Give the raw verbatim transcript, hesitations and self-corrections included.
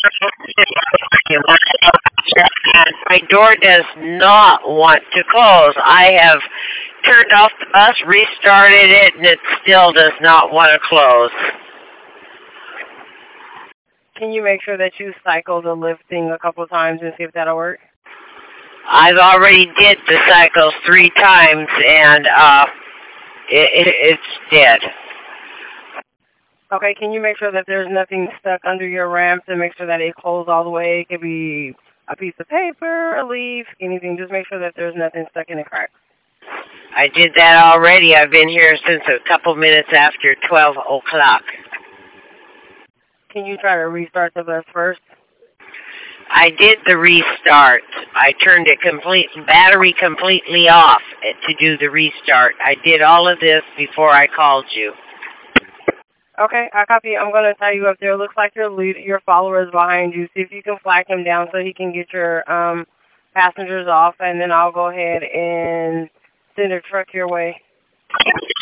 And my door does not want to close. I have turned off the bus, restarted it, and it still does not want to close. Can you make sure that you cycle the lift thing a couple of times and see if that'll work? I've already did the cycles three times, and uh, it, it, it's dead. Okay, can you make sure that there's nothing stuck under your ramp to make sure that it closed all the way? It could be a piece of paper, a leaf, anything. Just make sure that there's nothing stuck in the cracks. I did that already. I've been here since a couple minutes after twelve o'clock. Can you try to restart the bus first? I did the restart. I turned it complete battery completely off to do the restart. I did all of this before I called you. Okay, I copy. I'm going to tie you up there. Looks like your lead, your follower is behind you. See if you can flag him down so he can get your um, passengers off, and then I'll go ahead and send a truck your way.